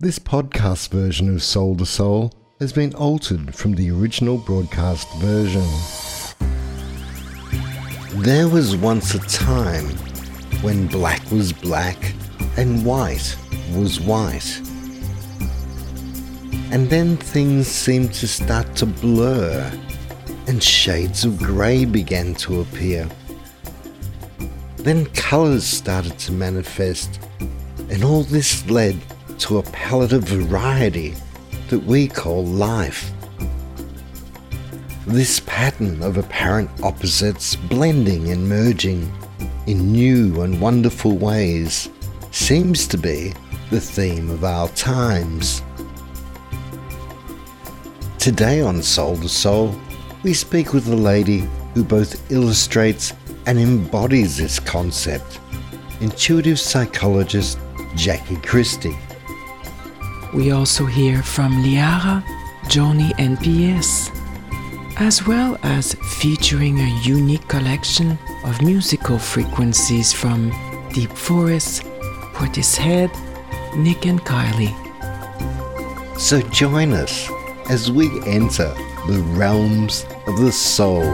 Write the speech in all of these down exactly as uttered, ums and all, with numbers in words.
This podcast version of Soul to Soul has been altered from the original broadcast version. There was once a time when black was black and white was white. And then things seemed to start to blur and shades of grey began to appear. Then colours started to manifest, and all this led to a palette of variety that we call life. This pattern of apparent opposites blending and merging in new and wonderful ways seems to be the theme of our times. Today on Soul to Soul, we speak with a lady who both illustrates and embodies this concept, intuitive psychologist Jackie Christie. We also hear from Liara, Joni and P S, as well as featuring a unique collection of musical frequencies from Deep Forest, Portishead, Nick and Kylie. So join us as we enter the realms of the soul.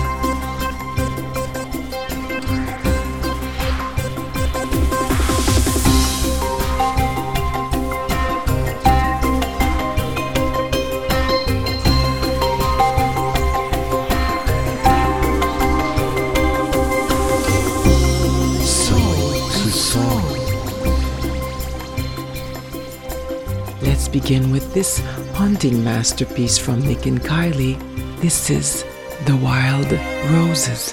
Let's begin with this haunting masterpiece from Nick and Kylie. This is The Wild Roses.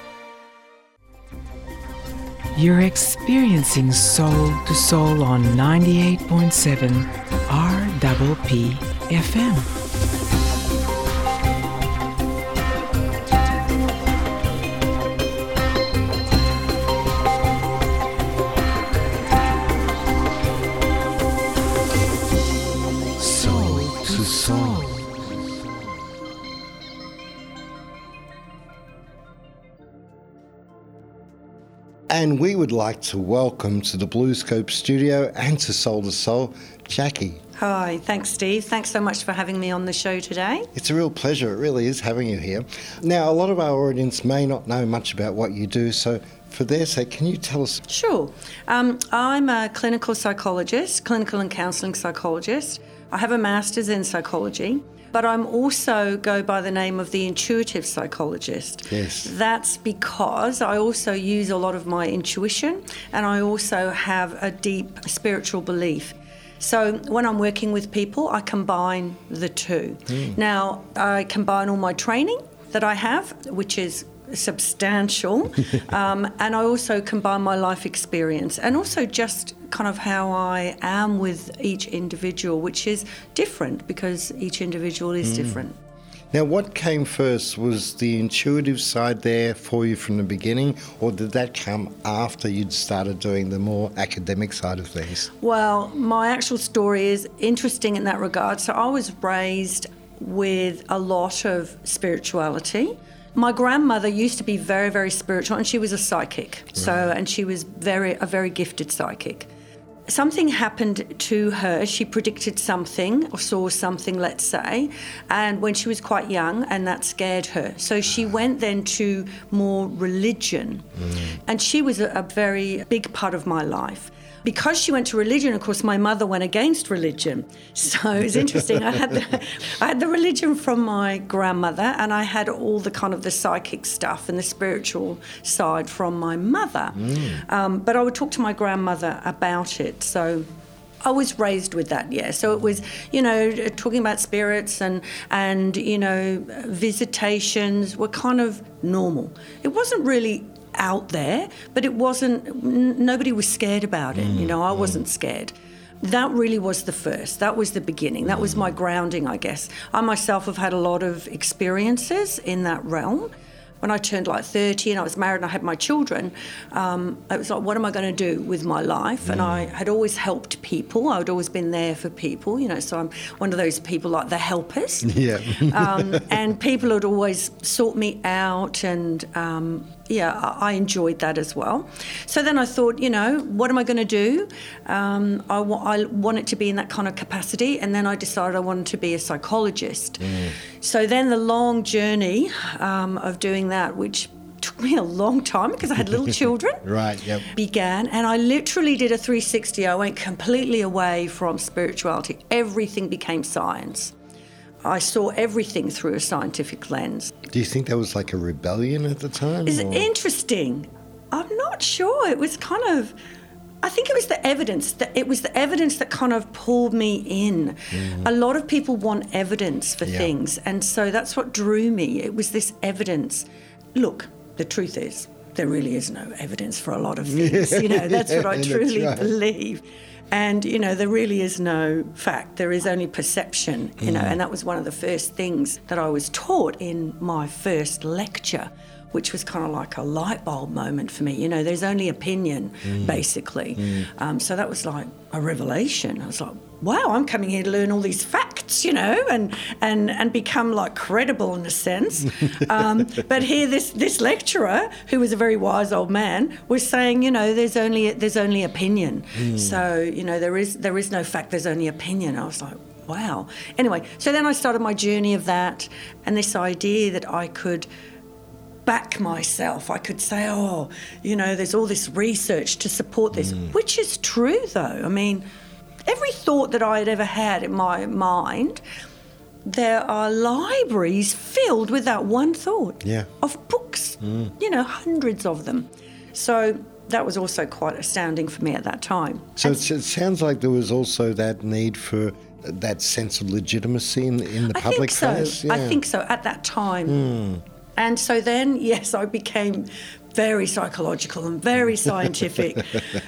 You're experiencing Soul to Soul on ninety-eight point seven R P P F M. And we would like to welcome to the Bluescope studio and to Soul to Soul, Jackie. Hi, thanks Steve. Thanks so much for having me on the show today. It's a real pleasure, it really is having you here. Now, a lot of our audience may not know much about what you do, so for their sake, can you tell us? Sure. Um, I'm a clinical psychologist, clinical and counselling psychologist. I have a master's in psychology. But I'm also go by the name of the intuitive psychologist. Yes. That's because I also use a lot of my intuition and I also have a deep spiritual belief. So when I'm working with people, I combine the two. Mm. Now, I combine all my training that I have, which is substantial, um, and I also combine my life experience and also just kind of how I am with each individual, which is different because each individual is mm. different. Now, what came first? Was the intuitive side there for you from the beginning, or did that come after you'd started doing the more academic side of things? Well, my actual story is interesting in that regard. So I was raised with a lot of spirituality. My grandmother used to be very, very spiritual, and she was a psychic. Right. So, and she was very a very gifted psychic. Something happened to her. She predicted something or saw something, let's say, and when she was quite young, and that scared her. So she went then to more religion, mm. and she was a, a very big part of my life. Because she went to religion, of course, my mother went against religion. So it was interesting. I had the, I had the religion from my grandmother, and I had all the kind of the psychic stuff and the spiritual side from my mother. Mm. Um, but I would talk to my grandmother about it. So I was raised with that, yeah. So it was, you know, talking about spirits and, and you know, visitations were kind of normal. It wasn't really out there, but it wasn't, n- nobody was scared about it. Mm, you know, I mm. wasn't scared. That really was the first. That was the beginning. That mm. was my grounding, I guess. I myself have had a lot of experiences in that realm. When I turned like thirty and I was married and I had my children, um, it was like, what am I going to do with my life? Mm. And I had always helped people. I had always been there for people, you know, so I'm one of those people like the helpers. Yeah. um, and people had always sought me out and, um, yeah, I enjoyed that as well. So then I thought, you know, what am I going to do? Um, I, wa- I wanted to be in that kind of capacity, and then I decided I wanted to be a psychologist. Mm. So then the long journey um, of doing that, which took me a long time because I had little children. Right, yep. Began, and I literally did a three sixty. I went completely away from spirituality. Everything became science. I saw everything through a scientific lens. Do you think that was like a rebellion at the time? It's or? interesting. I'm not sure. It was kind of, I think it was the evidence. That it was the evidence that kind of pulled me in. Mm. A lot of people want evidence for yeah. things, and so that's what drew me. It was this evidence. Look, the truth is, there really is no evidence for a lot of things. You know, that's what I truly right. believe. And, you know, there really is no fact. There is only perception, you mm. know, and that was one of the first things that I was taught in my first lecture, which was kind of like a light bulb moment for me. You know, there's only opinion, mm. basically. Mm. Um, so that was like a revelation. I was like, wow, I'm coming here to learn all these facts, you know, and and, and become like credible in a sense. Um, but here this this lecturer, who was a very wise old man, was saying, you know, there's only there's only opinion. Mm. So, you know, there is there is no fact, there's only opinion. I was like, wow. Anyway, so then I started my journey of that, and this idea that I could back myself. I could say, oh, you know, there's all this research to support this, mm. which is true though. I mean, every thought that I had ever had in my mind, there are libraries filled with that one thought yeah. of books, mm. you know, hundreds of them. So that was also quite astounding for me at that time. So it, it sounds like there was also that need for that sense of legitimacy in, in the I public think so. face. Yeah. I think so, at that time. Mm. And so then, yes, I became very psychological and very scientific.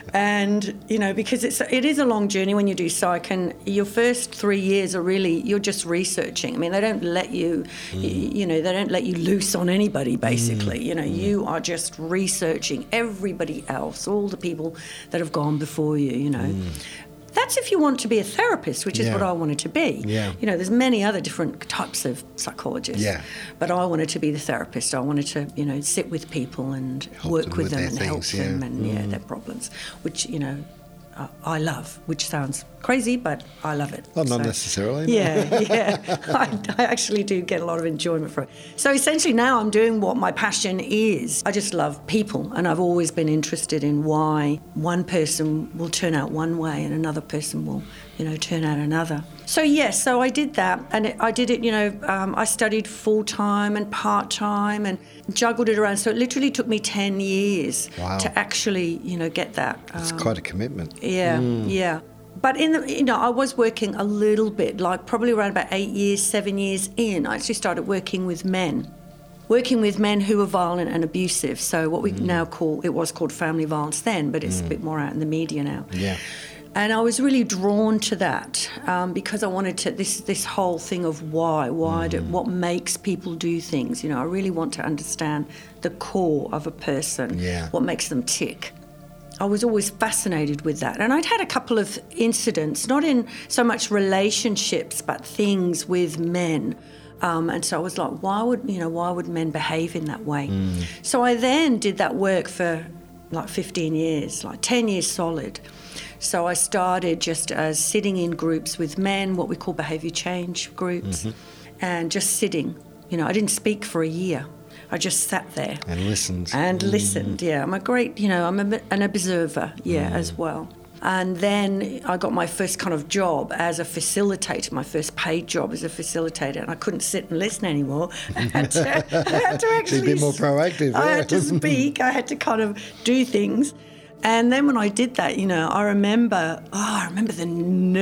And, you know, because it's it is a long journey when you do psych, and your first three years are really, you're just researching. I mean, they don't let you, mm. you, you know, they don't let you loose on anybody, basically. Mm. You know, mm. you are just researching everybody else, all the people that have gone before you, you know. Mm. That's if you want to be a therapist, which is yeah. what I wanted to be. Yeah. You know, there's many other different types of psychologists. Yeah. But I wanted to be the therapist. I wanted to, you know, sit with people and help work them with with them and things, help yeah. them and, mm. yeah, their problems, which, you know, uh, I love, which sounds crazy, but I love it. Well, not so, necessarily. No. Yeah, yeah. I, I actually do get a lot of enjoyment from it. So essentially now I'm doing what my passion is. I just love people, and I've always been interested in why one person will turn out one way and another person will, you know, turn out another. So yes, so I did that, and it, I did it, you know, um, I studied full-time and part-time and juggled it around. So it literally took me ten years wow. to actually, you know, get that. It's um, quite a commitment. Yeah, mm. yeah. But in the, you know, I was working a little bit, like probably around about eight years, seven years in, I actually started working with men. Working with men who were violent and abusive. So what we mm. now call, it was called family violence then, but it's mm. a bit more out in the media now. Yeah. And I was really drawn to that um, because I wanted to, this this whole thing of why, why, mm. do, what makes people do things. You know, I really want to understand the core of a person, yeah. what makes them tick. I was always fascinated with that. And I'd had a couple of incidents, not in so much relationships, but things with men. Um, and so I was like, why would, you know, why would men behave in that way? Mm. So I then did that work for like fifteen years, like ten years solid. So I started just as sitting in groups with men, what we call behaviour change groups, mm-hmm. and just sitting. You know, I didn't speak for a year. I just sat there. And listened. And mm. listened, yeah. I'm a great, you know, I'm a, an observer, yeah, mm. as well. And then I got my first kind of job as a facilitator, my first paid job as a facilitator, and I couldn't sit and listen anymore. I had to, I had to actually... be more proactive. I yeah. had to speak. I had to kind of do things. And then when I did that, you know, I remember, oh, I remember the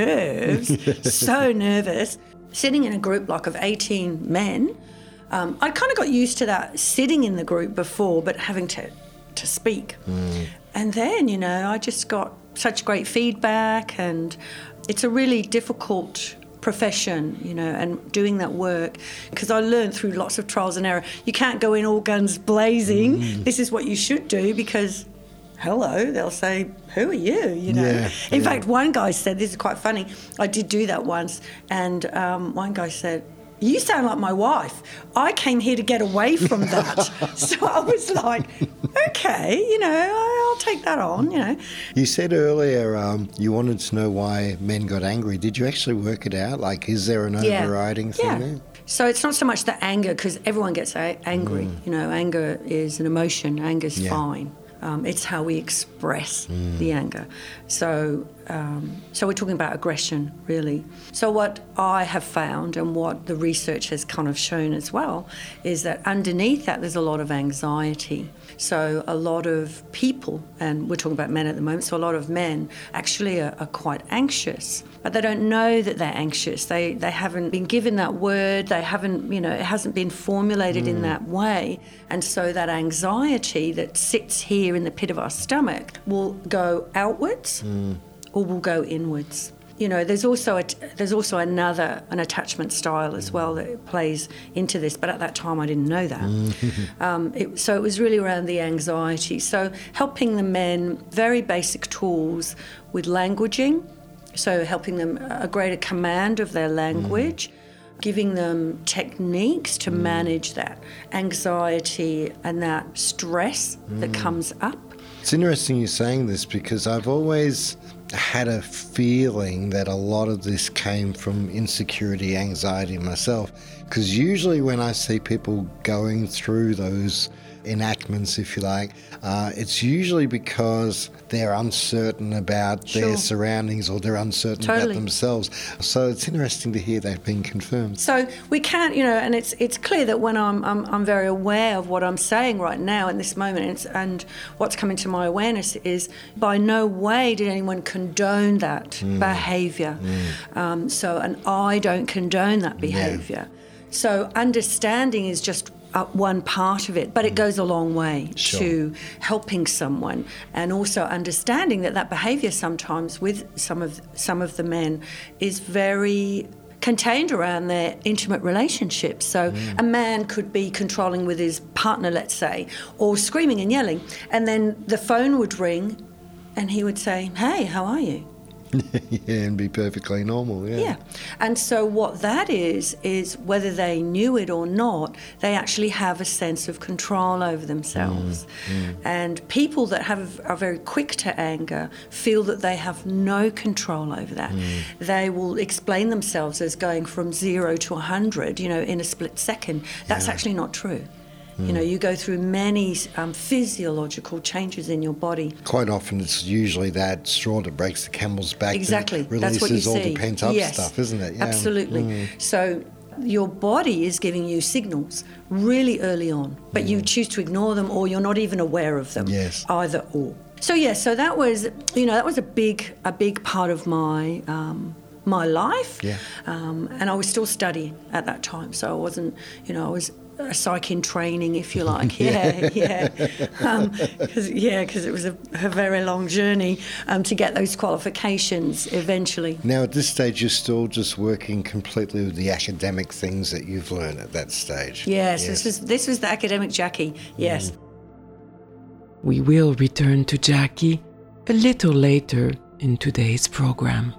nerves, so nervous, sitting in a group like of eighteen men. Um, I kind of got used to that, sitting in the group before, but having to, to speak. Mm. And then, you know, I just got such great feedback, and it's a really difficult profession, you know, and doing that work, because I learned through lots of trials and error. You can't go in all guns blazing. Mm. This is what you should do, because... hello, they'll say, who are you, you know? Yeah, In yeah. fact, one guy said, this is quite funny, I did do that once, and um, one guy said, you sound like my wife. I came here to get away from that. So I was like, okay, you know, I'll take that on, you know. You said earlier um, you wanted to know why men got angry. Did you actually work it out? Like, is there an Yeah. overriding thing Yeah. there? So it's not so much the anger, because everyone gets a- angry. Mm. You know, anger is an emotion. Anger's Yeah. fine. Um, it's how we express Mm. the anger. So, um, so we're talking about aggression, really. So what I have found, and what the research has kind of shown as well, is that underneath that there's a lot of anxiety. So a lot of people, and we're talking about men at the moment, so a lot of men actually are, are quite anxious, but they don't know that they're anxious. They they haven't been given that word. They haven't, you know, it hasn't been formulated in that way. And so that anxiety that sits here in the pit of our stomach will go outwards or will go inwards. You know, there's also a, there's also another an attachment style as well that plays into this. But at that time, I didn't know that. um, it, so it was really around the anxiety. So helping the men, very basic tools with languaging. So helping them a greater command of their language, giving them techniques to manage that anxiety and that stress that comes up. It's interesting you saying this, because I've always had a feeling that a lot of this came from insecurity, anxiety myself, because usually when I see people going through those enactments, if you like, uh, it's usually because they're uncertain about Sure. their surroundings, or they're uncertain Totally. about themselves. So it's interesting to hear that being confirmed. So we can't, you know, and it's it's clear that when I'm I'm, I'm very aware of what I'm saying right now in this moment, and, it's, and what's coming to my awareness is by no way did anyone condone that behaviour. Um, so, and I don't condone that behaviour. So understanding is just uh, one part of it, but it goes a long way Sure. to helping someone, and also understanding that that behaviour sometimes with some of some of the men is very contained around their intimate relationships. So a man could be controlling with his partner, let's say, or screaming and yelling, and then the phone would ring and he would say, "Hey, how are you?" Yeah, and be perfectly normal, yeah. Yeah. And so what that is, is whether they knew it or not, they actually have a sense of control over themselves. And people that have are very quick to anger feel that they have no control over that. They will explain themselves as going from zero to one hundred, you know, in a split second. That's Yeah. actually not true. You know, you go through many um, physiological changes in your body. Quite often it's usually that straw that breaks the camel's back Exactly. that That's what you releases all see. the pent-up Yes. stuff, isn't it? Yeah. Absolutely. So your body is giving you signals really early on, but you choose to ignore them, or you're not even aware of them. Yes. Either or. So yeah, so that was, you know, that was a big, a big part of my um, my life. Yeah. Um, and I was still studying at that time, so I wasn't, you know, I was a psych in training, if you like. Yeah, yeah. Um, cause, yeah, because it was a, a very long journey um, to get those qualifications eventually. Now, at this stage, you're still just working completely with the academic things that you've learned at that stage. Yes, this was this was the academic Jackie. Yes. We will return to Jackie a little later in today's program.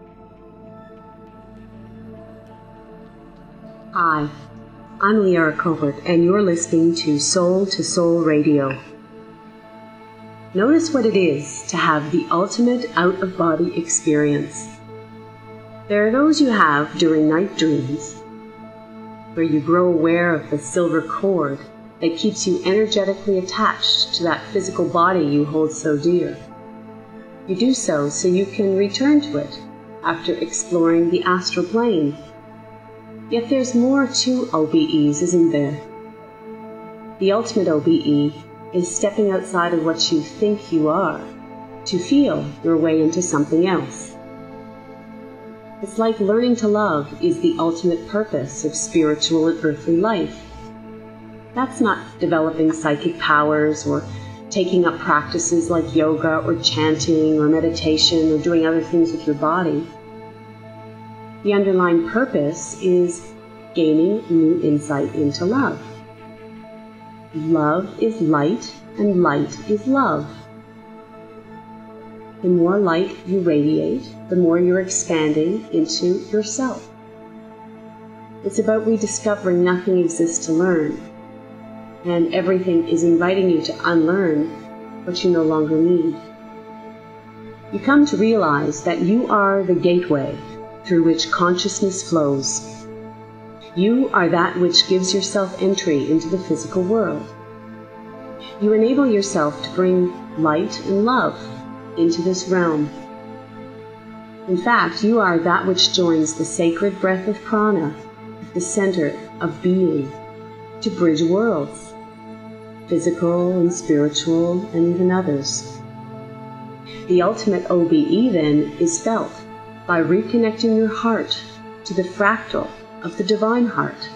Hi, I'm Liara Covert, and you're listening to Soul to Soul Radio. Notice what it is to have the ultimate out-of-body experience. There are those you have during night dreams, where you grow aware of the silver cord that keeps you energetically attached to that physical body you hold so dear. You do so so you can return to it after exploring the astral plane. Yet there's more to O B Es, isn't there? The ultimate O B E is stepping outside of what you think you are to feel your way into something else. It's like learning to love is the ultimate purpose of spiritual and earthly life. That's not developing psychic powers or taking up practices like yoga or chanting or meditation or doing other things with your body. The underlying purpose is gaining new insight into love. Love is light, and light is love. The more light you radiate, the more you're expanding into yourself. It's about rediscovering nothing exists to learn, and everything is inviting you to unlearn what you no longer need. You come to realize that you are the gateway through which consciousness flows. You are that which gives yourself entry into the physical world. You enable yourself to bring light and love into this realm. In fact, you are that which joins the sacred breath of prana at the center of being to bridge worlds, physical and spiritual and even others. The ultimate O B E then is felt by reconnecting your heart to the fractal of the divine heart.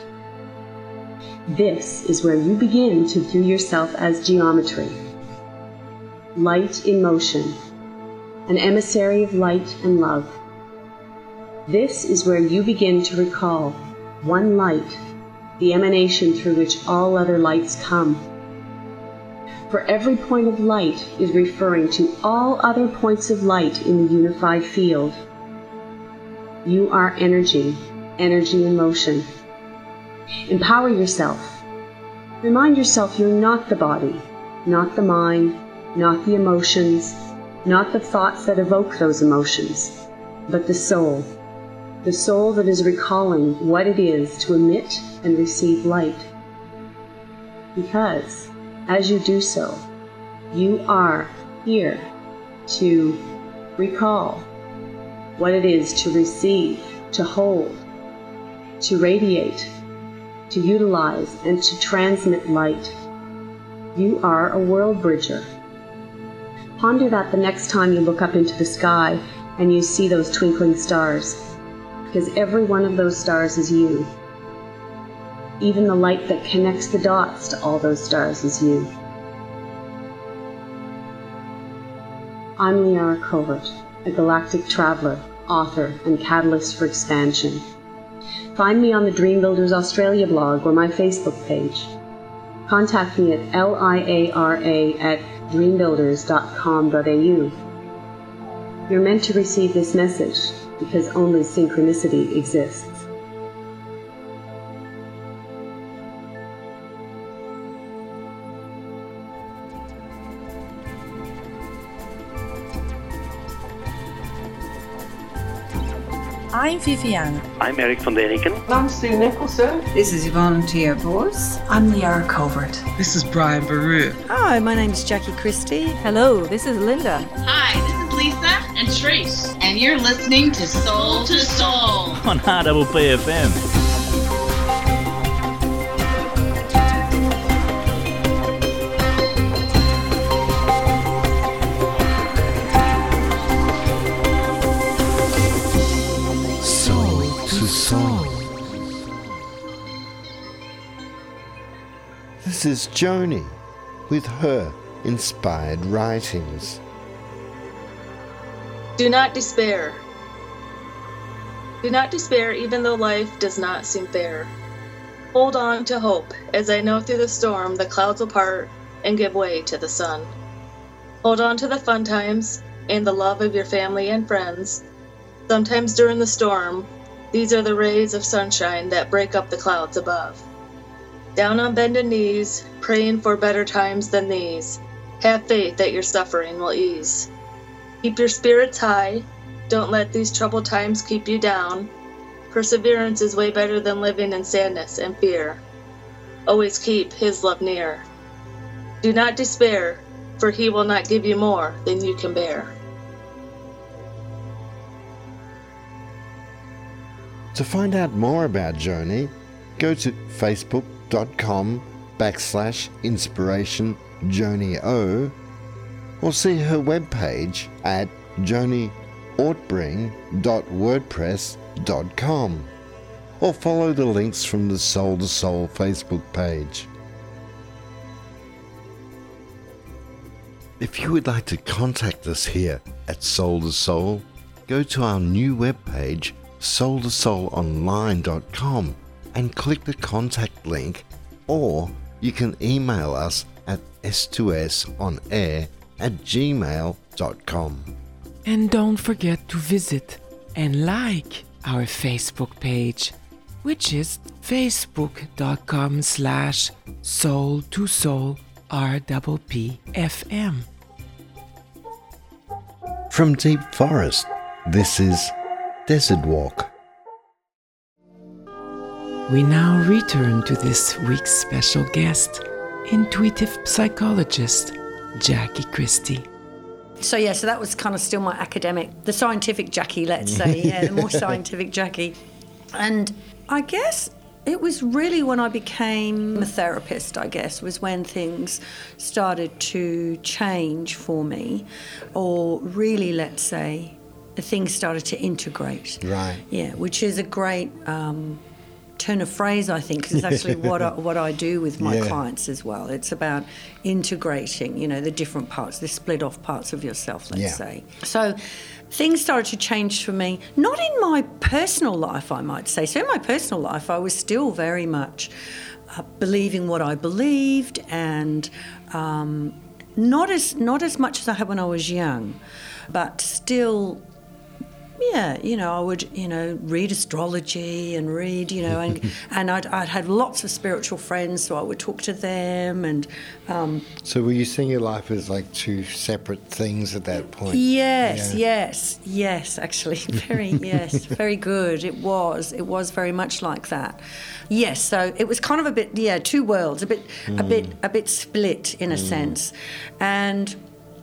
This is where you begin to view yourself as geometry, light in motion, an emissary of light and love. This is where you begin to recall one light, the emanation through which all other lights come. For every point of light is referring to all other points of light in the unified field. You are energy, energy in motion. Empower yourself. Remind yourself you're not the body, not the mind, not the emotions, not the thoughts that evoke those emotions, but the soul. The soul that is recalling what it is to emit and receive light. Because, as you do so, you are here to recall what it is to receive, to hold, to radiate, to utilize, and to transmit light. You are a world bridger. Ponder that the next time you look up into the sky and you see those twinkling stars, because every one of those stars is you. Even the light that connects the dots to all those stars is you. I'm Liara Covert, a galactic traveler, author, and catalyst for expansion. Find me on the Dream Builders Australia blog or my Facebook page. Contact me at liara at dreambuilders dot com dot a u. You're meant to receive this message because only synchronicity exists. I'm Viviane. I'm Eric van Deniken. I'm Sue Nicholson. This is Yvonne Tia Vos. I'm Liara Covert. This is Brian Baru. Hi, my name's Jackie Christie. Hello, this is Linda. Hi, this is Lisa and Trace, and you're listening to Soul to Soul on R P P F M. This is Joni with her inspired writings. Do not despair. Do not despair even though life does not seem fair. Hold on to hope, as I know through the storm the clouds will part and give way to the sun. Hold on to the fun times and the love of your family and friends. Sometimes during the storm, these are the rays of sunshine that break up the clouds above. Down on bended knees, praying for better times than these. Have faith that your suffering will ease. Keep your spirits high. Don't let these troubled times keep you down. Perseverance is way better than living in sadness and fear. Always keep His love near. Do not despair, for He will not give you more than you can bear. To find out more about Joni, go to facebook.com backslash inspiration Joni O, or see her webpage at joni ortbring dot wordpress dot com, or follow the links from the Soul to Soul Facebook page. If you would like to contact us here at Soul to Soul, go to our new webpage soul to soul online dot com and click the contact link, or you can email us at s two s on air at gmail dot com. And don't forget to visit and like our Facebook page. which is facebook.com slash soul to soul R P P F M. From Deep Forest, this is Desert Walk. We now return to this week's special guest, intuitive psychologist Jackie Christie. So yeah, so that was kind of still my academic, the scientific Jackie, let's say, yeah, the more scientific Jackie. And I guess it was really when I became a therapist, I guess, was when things started to change for me, or really, let's say, things started to integrate. Right. Yeah, which is a great um, turn of phrase, I think, because it's actually what I, what I do with my yeah. clients as well. It's about integrating, you know, the different parts, the split off parts of yourself, let's yeah. say. So things started to change for me, not in my personal life, I might say. So in my personal life, I was still very much uh, believing what I believed, and um, not as not as much as I had when I was young, but still. Yeah, you know, I would, you know, read astrology and read, you know, and and I'd, I'd had lots of spiritual friends, so I would talk to them. And um, so were you seeing your life as like two separate things at that point? Yes, yeah. yes, yes, actually, very, yes, very good. It was, it was very much like that. Yes, so it was kind of a bit, yeah, two worlds, a bit, mm. a bit, a bit split in a mm. sense, and.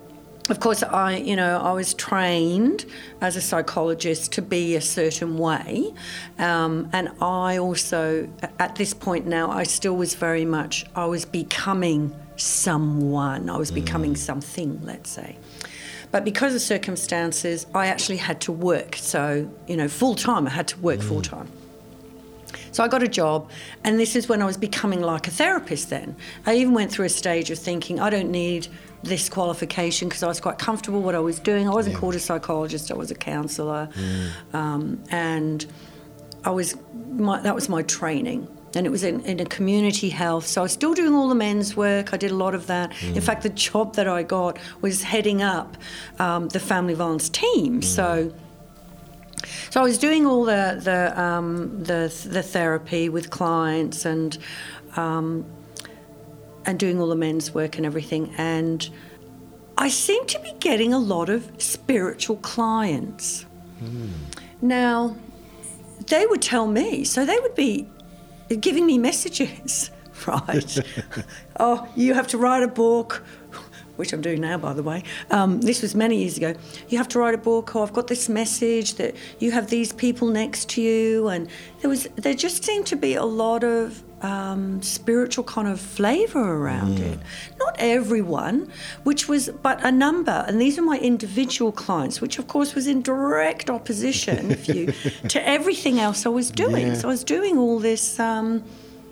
Of course, I, you know, I was trained as a psychologist to be a certain way, um, and I also, at this point now, I still was very much, I was becoming someone, I was becoming mm. something, let's say. But because of circumstances, I actually had to work, so, you know, full-time, I had to work mm. full-time. So I got a job, and this is when I was becoming like a therapist then. I even went through a stage of thinking, I don't need this qualification because I was quite comfortable what I was doing. I wasn't yeah. called a psychologist, I was a counsellor. Mm. Um, and I was my, that was my training. And it was in, in a community health. So I was still doing all the men's work. I did a lot of that. Mm. In fact, the job that I got was heading up um, the family violence team. Mm. So... So I was doing all the the um, the, the therapy with clients and um, and doing all the men's work and everything, and I seemed to be getting a lot of spiritual clients. Mm. Now, they would tell me, so they would be giving me messages, right? Oh, you have to write a book. Which I'm doing now, by the way. Um, this was many years ago. You have to write a book, or I've got this message that you have these people next to you. And there was, there just seemed to be a lot of um, spiritual kind of flavour around mm. it. Not everyone, which was, but a number. And these are my individual clients, which of course was in direct opposition if you, to everything else I was doing. Yeah. So I was doing all this... Um,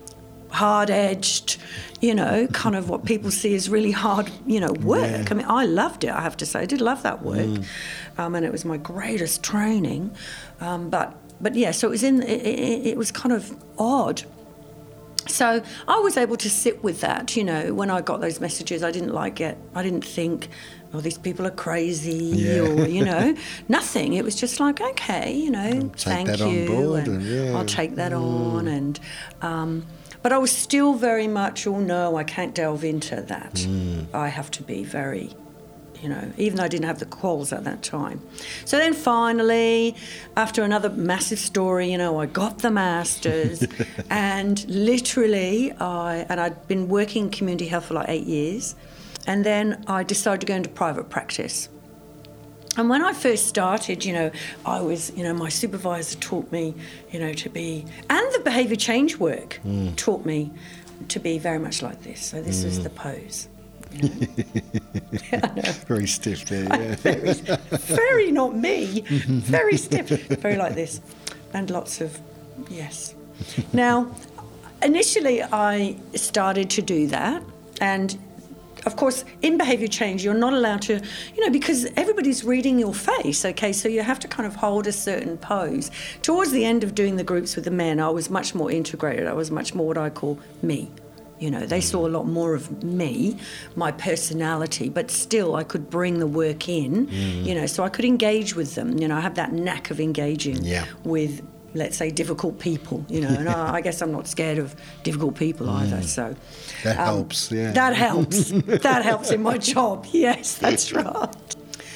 hard-edged, you know, kind of what people see as really hard, you know, work. Yeah. I mean, I loved it, I have to say. I did love that work, mm. um, and it was my greatest training. Um, but, but yeah, so it was in. It, it, it was kind of odd. So I was able to sit with that, you know. When I got those messages, I didn't like it. I didn't think, oh, these people are crazy, yeah. or, you know, nothing. It was just like, okay, you know, thank that you, on board and, and yeah. I'll take that mm. on, and. Um, But I was still very much, oh no, I can't delve into that. Mm. I have to be very, you know, even though I didn't have the quals at that time. So then finally, after another massive story, you know, I got the masters and literally I, and I'd been working in community health for like eight years. And then I decided to go into private practice. And when I first started, you know, I was, you know, my supervisor taught me, you know, to be, and the behaviour change work mm. taught me to be very much like this. So this mm. was the pose. You know? Yeah, very stiff there, yeah. very, very not me. Very stiff. Very like this. And lots of, yes. Now, initially I started to do that, and of course, in behaviour change, you're not allowed to, you know, because everybody's reading your face, okay, so you have to kind of hold a certain pose. Towards the end of doing the groups with the men, I was much more integrated. I was much more what I call me. You know, they saw a lot more of me, my personality, but still I could bring the work in, mm. you know, so I could engage with them. You know, I have that knack of engaging yeah. with let's say, difficult people, you know, and I, I guess I'm not scared of difficult people Mm. either, so... That um, helps, yeah. That helps. That helps in my job, yes, that's right.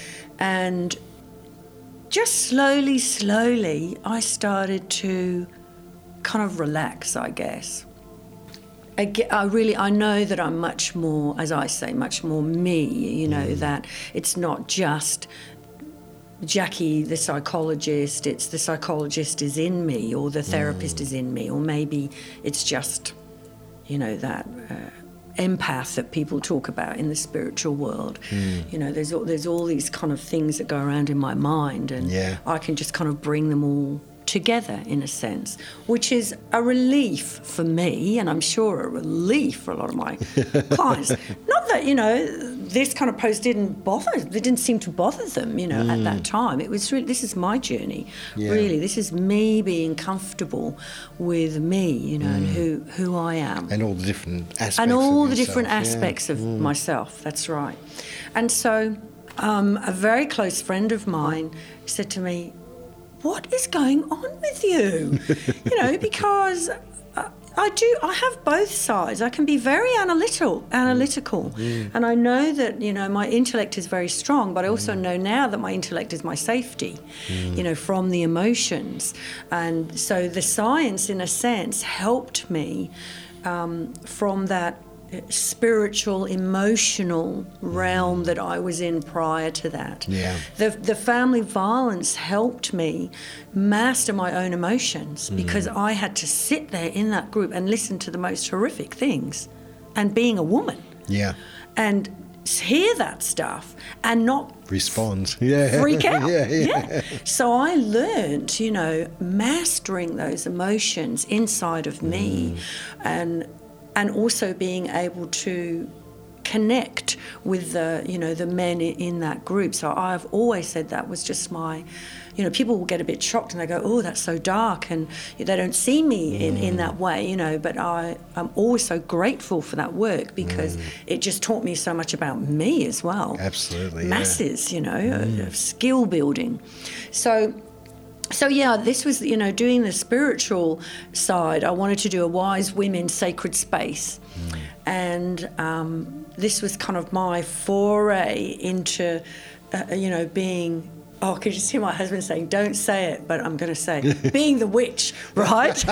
And just slowly, slowly, I started to kind of relax, I guess. I, get, I really, I know that I'm much more, as I say, much more me, you know, mm. that it's not just Jackie, the psychologist, it's the psychologist is in me, or the therapist mm. is in me, or maybe it's just, you know, that uh, empath that people talk about in the spiritual world. Mm. You know, there's all, there's all these kind of things that go around in my mind, and yeah. I can just kind of bring them all together in a sense, which is a relief for me, and I'm sure a relief for a lot of my clients. Not that, you know, this kind of post didn't bother, it didn't seem to bother them, you know, mm. at that time. It was really, this is my journey, yeah. really. This is me being comfortable with me, you know, mm. and who, who I am. And all the different aspects And all of the yourself, different aspects yeah. of mm. myself, that's right. And so um, a very close friend of mine said to me, what is going on with you? You know, because uh, I do, I have both sides. I can be very analytical, analytical. Mm. And I know that, you know, my intellect is very strong, but I also mm. know now that my intellect is my safety, mm. you know, from the emotions. And so the science, in a sense, helped me um, from that spiritual, emotional realm that I was in prior to that. Yeah. The the family violence helped me master my own emotions mm. because I had to sit there in that group and listen to the most horrific things, and being a woman. Yeah. And hear that stuff and not respond. Yeah. Freak out. yeah, yeah. yeah. So I learned, you know, mastering those emotions inside of me mm. and and also being able to connect with the, you know, the men in that group. So I've always said that was just my, you know, people will get a bit shocked and they go, oh, that's so dark, and they don't see me in, mm. in that way, you know, but I, I'm always so grateful for that work because mm. it just taught me so much about me as well. Absolutely. Masses, yeah. you know, mm. of skill building. So... So, yeah, this was, you know, doing the spiritual side. I wanted to do a Wise Women Sacred Space. Mm. And um, this was kind of my foray into, uh, you know, being... Oh, I could just hear my husband saying, don't say it, but I'm going to say it. Being the witch, right?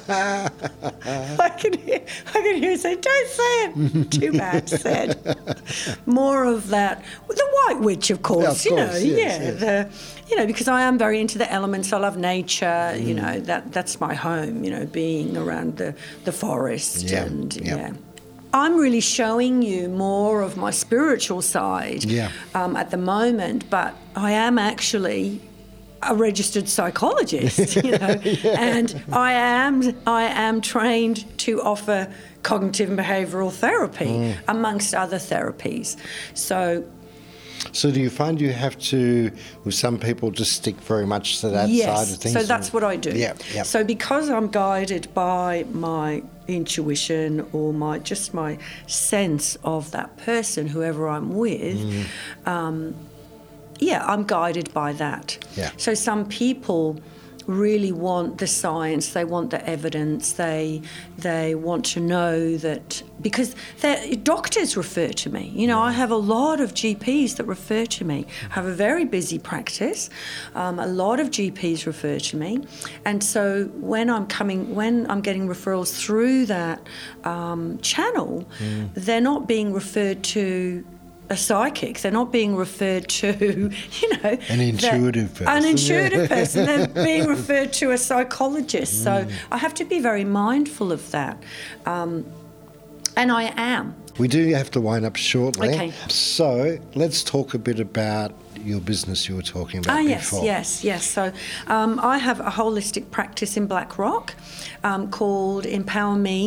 I can hear I can hear him say, don't say it. Too bad said. More of that. The white witch, of course, yeah, of you course, know, yes, yeah. yes. The, you know, because I am very into the elements. I love nature, mm. you know, that that's my home, you know, being around the, the forest yeah, and, yeah. yeah. I'm really showing you more of my spiritual side yeah. um, at the moment, but I am actually a registered psychologist, you know, yeah. and I am I am trained to offer cognitive and behavioural therapy, mm. amongst other therapies. So. So do you find you have to, with some people, just stick very much to that yes, side of things? So that's what I do. Yeah, yeah. So because I'm guided by my intuition or my just my sense of that person, whoever I'm with, mm. um, yeah, I'm guided by that. Yeah. So some people really want the science, they want the evidence, they they want to know that, because doctors refer to me. You know, yeah. I have a lot of G Ps that refer to me. I have a very busy practice. Um, a lot of G Ps refer to me. And so when I'm coming, when I'm getting referrals through that um, channel, mm. they're not being referred to a psychic. They're not being referred to, you know... An intuitive person. An intuitive person. They're being referred to a psychologist. Mm. So I have to be very mindful of that. Um, and I am. We do have to wind up shortly. Okay. So let's talk a bit about your business you were talking about ah, yes, before. yes, yes. So um, I have a holistic practice in Black Rock um, called Empower Me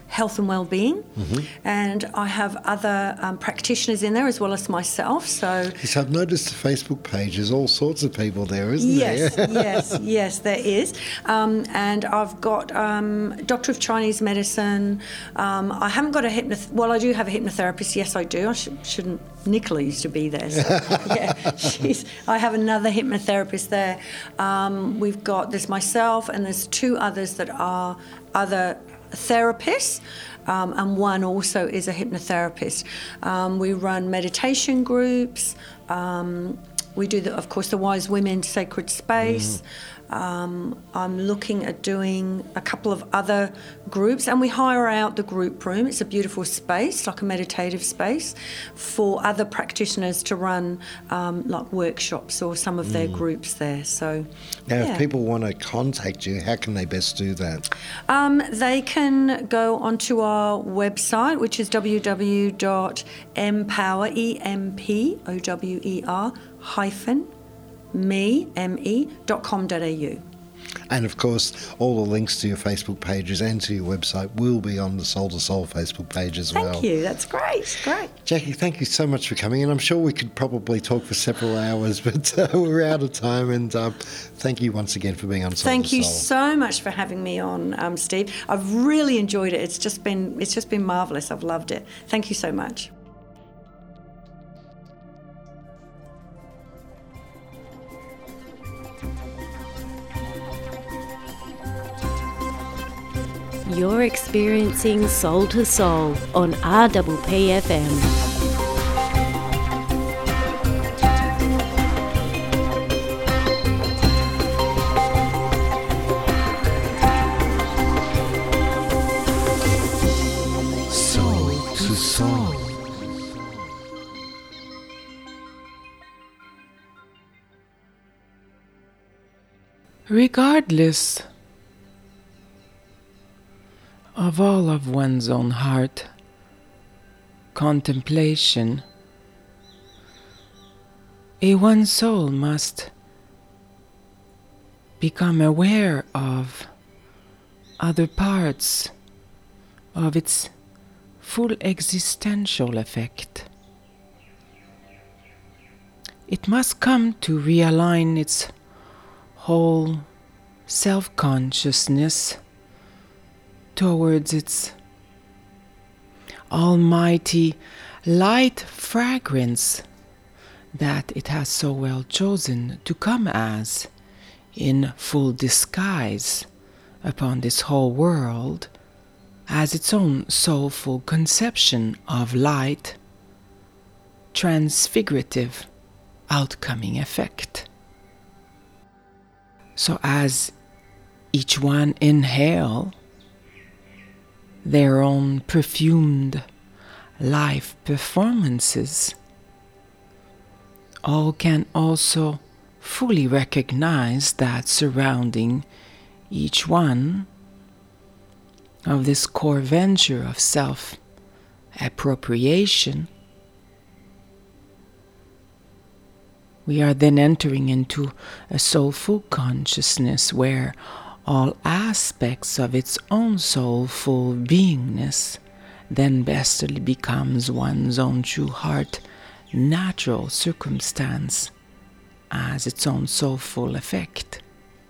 health and well-being, mm-hmm. and I have other um, practitioners in there as well as myself. So yes, I've noticed the Facebook page. There's all sorts of people there, isn't yes, there? yes, yes, there is. Um, and I've got um, Doctor of Chinese Medicine. Um, I haven't got a hypnoth. Well, I do have a hypnotherapist. Yes, I do. I sh- shouldn't. Nicola used to be there. So, yeah, she's. I have another hypnotherapist there. Um, we've got there's myself, and there's two others that are other therapists, um, and one also is a hypnotherapist. Um, we run meditation groups. Um, we do, the, of course, the Wise Women Sacred Space. Mm. Um, I'm looking at doing a couple of other groups, and we hire out the group room. It's a beautiful space, like a meditative space, for other practitioners to run um, like workshops or some of mm. their groups there. So, now, yeah. if people want to contact you, how can they best do that? Um, they can go onto our website, which is w w w dot empower, E M P O W E R, hyphen, me, M E, dot com dot A U. And of course, all the links to your Facebook pages and to your website will be on the Soul to Soul Facebook page as thank well. Thank you, that's great, great. Jackie, thank you so much for coming in. I'm sure we could probably talk for several hours, but uh, we're out of time. And uh, thank you once again for being on Soul Thank to Soul. you so much for having me on, um, Steve. I've really enjoyed it. It's just been, it's just been marvellous. I've loved it. Thank you so much. You're experiencing Soul to Soul on R P P F M. Soul to Soul. Regardless of all of one's own heart contemplation, a one soul must become aware of other parts of its full existential effect. It must come to realign its whole self-consciousness towards its almighty light fragrance that it has so well chosen to come as in full disguise upon this whole world as its own soulful conception of light, transfigurative, outcoming effect. So as each one inhale their own perfumed life performances, all can also fully recognize that surrounding each one of this core venture of self-appropriation, we are then entering into a soulful consciousness where all aspects of its own soulful beingness then bestly becomes one's own true heart natural circumstance as its own soulful effect.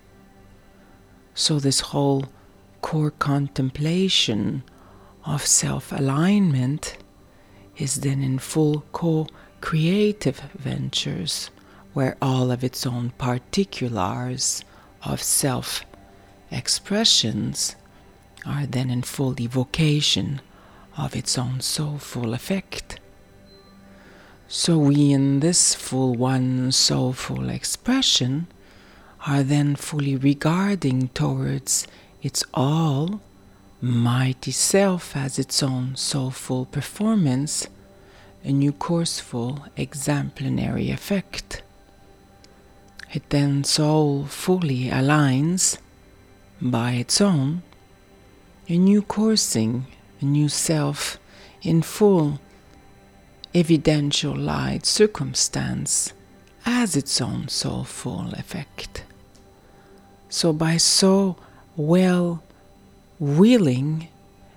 So this whole core contemplation of self-alignment is then in full co-creative ventures where all of its own particulars of self-expressions are then in full evocation of its own soulful effect. So we in this full one soulful expression are then fully regarding towards its all mighty self as its own soulful performance, a new courseful exemplary effect. It then soul fully aligns by its own a new coursing, a new self in full evidentialized circumstance as its own soulful effect. So by so well willing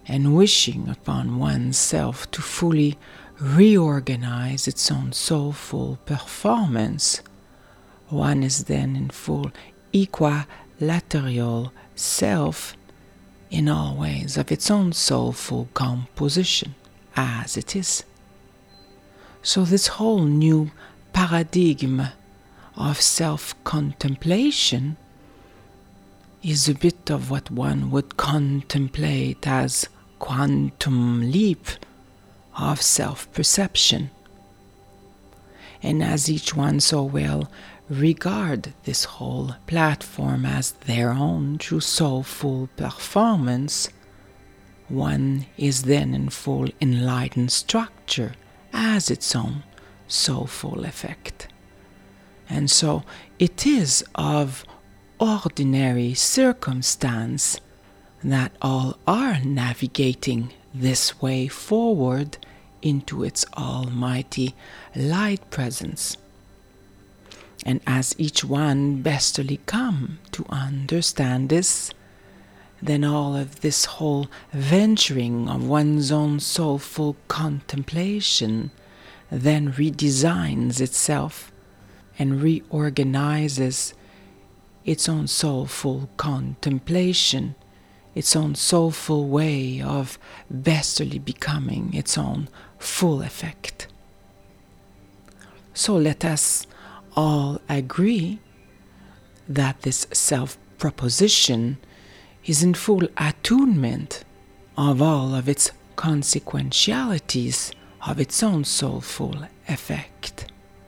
and wishing upon oneself to fully reorganize its own soulful performance, one is then in full equilateral self in all ways of its own soulful composition as it is. So this whole new paradigm of self-contemplation is a bit of what one would contemplate as quantum leap of self-perception. And as each one so well regard this whole platform as their own true soulful performance, one is then in full enlightened structure as its own soulful effect. And so it is of ordinary circumstance that all are navigating this way forward into its almighty light presence. And as each one bestly come to understand this, then all of this whole venturing of one's own soulful contemplation then redesigns itself and reorganizes its own soulful contemplation, its own soulful way of bestly becoming its own full effect. So let us all agree that this self-proposition is in full attunement of all of its consequentialities of its own soulful effect.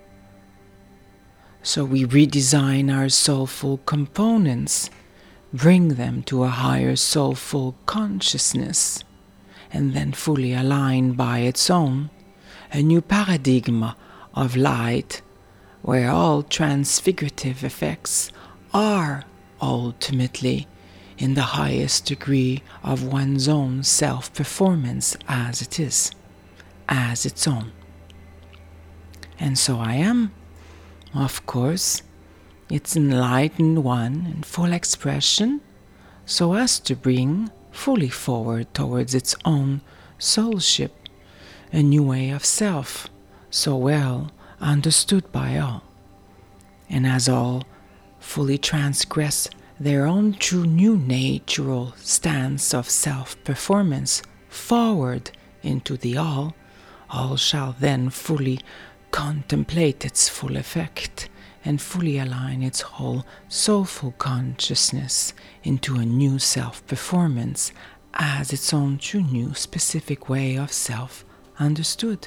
So we redesign our soulful components, bring them to a higher soulful consciousness, and then fully align by its own a new paradigm of light, where all transfigurative effects are ultimately in the highest degree of one's own self-performance as it is, as its own. And so I am, of course, its enlightened one in full expression, so as to bring fully forward towards its own soulship a new way of self, so well understood by all. And as all fully transgress their own true new natural stance of self-performance forward into the all, all shall then fully contemplate its full effect and fully align its whole soulful consciousness into a new self-performance as its own true new specific way of self understood.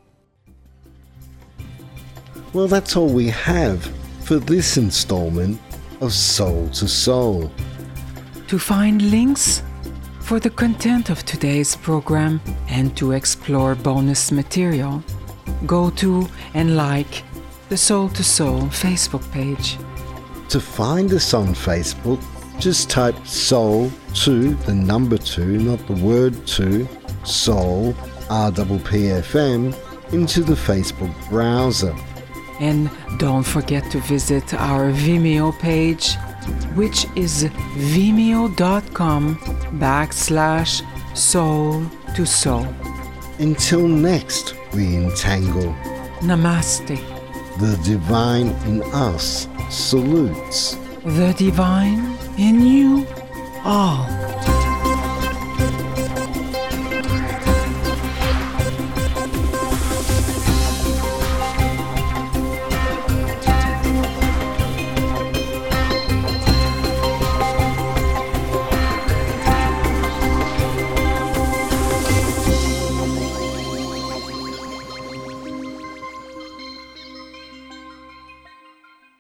Well, that's all we have for this installment of Soul to Soul. To find links for the content of today's program and to explore bonus material, go to and like the Soul to Soul Facebook page. To find us on Facebook, just type Soul to the number two, not the word two, Soul R P P F M into the Facebook browser. And don't forget to visit our Vimeo page, which is vimeo.com backslash soul to soul. Until next we entangle. Namaste. The divine in us salutes. The divine in you all.